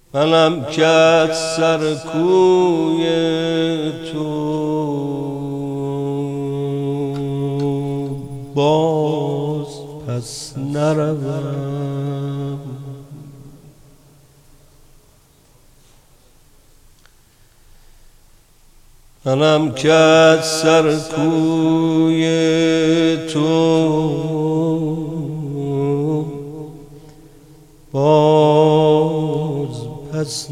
منم که از سر کوی تو باز پس نروم. منم که از سر کوی تو باز پس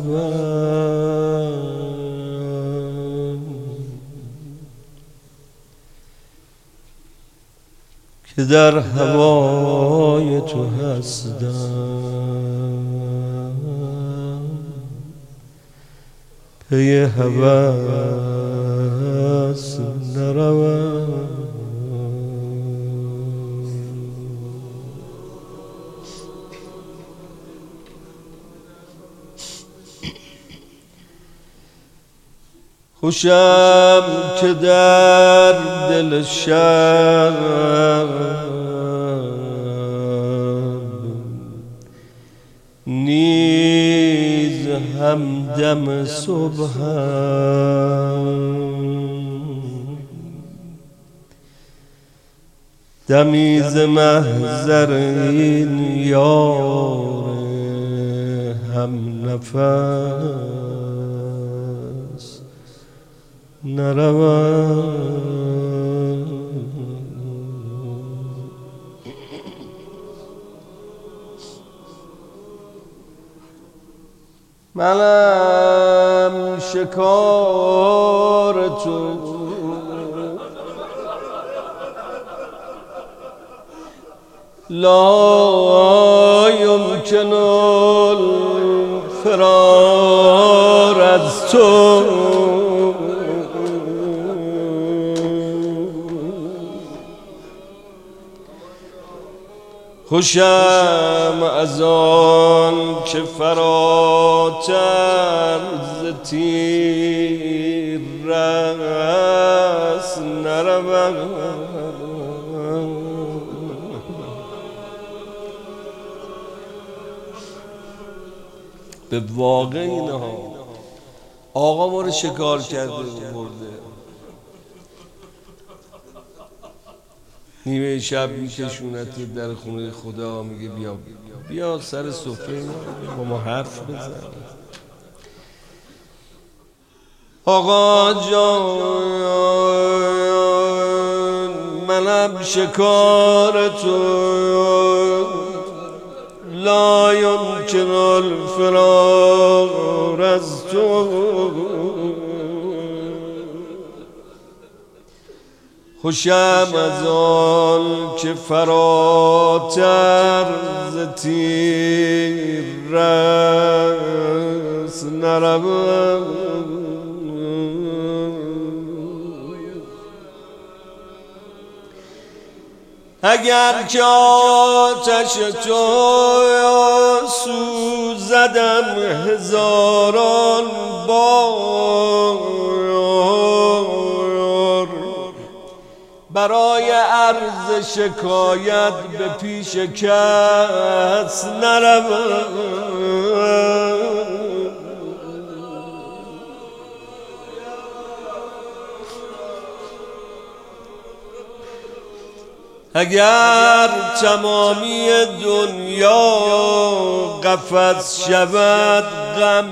نروم، که در هوای تو هستم، پی هوس نروم. خوشم که در دل شب نیز همدم صبحم، دمی ز محضر این یار هم نفس نروم. منم شکار تو لا یمکن الفرار از تو، خوشم از آن که فراتر ز تیر رس نروم. به واقع اینها آقا ما رو شکار کرده و برده، نیمه شب میکشونت در خونه خدا، میگه بیا بیا سر سفره با ما حرف بزن. آقا جان منم شکار تو لا یمکن الفرار از تو، خوشم از آن که فراتر ز تیر رس نروم. اگر که آتش تو سوزدم هزاران بار، برای عرض شکایت به پیش کس نروم. اگر تمامی دنیا قفس شود غم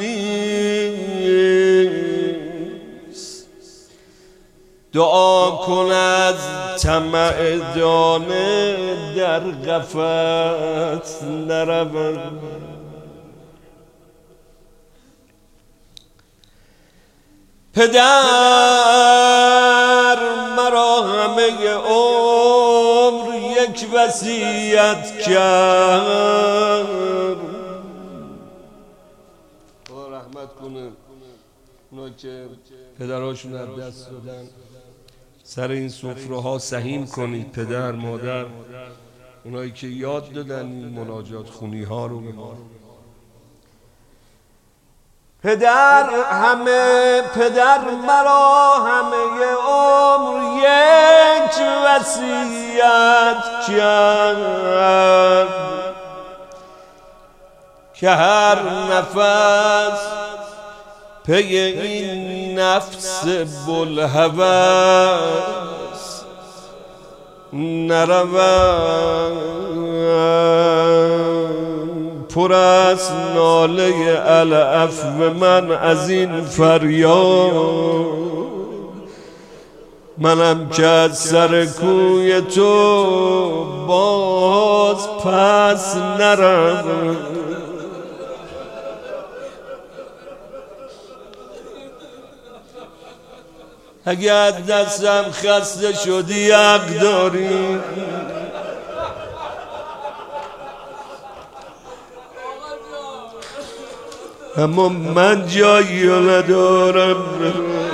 نیست، دعا کن از طمع دانه در قفس نروم. پدر مرا همه عمر یک وصیت کرد، خدا رحمت کنه اونا که پدرهاشون از دست دادن. سر این سفره ها سهیم کنید پدر مادر، اونایی که یاد دادن این مناجات خونی ها رو به ما. پدر مرا همه عمر یک وصیت کرد، که هر نفس پی این نفس بلهوس نروم. پر از ناله العفو من از این فریاد، منم که از سر کوی تو باز پس نرم. اگه از دستم خسته شدی حق داری، اما من جایی ندارم.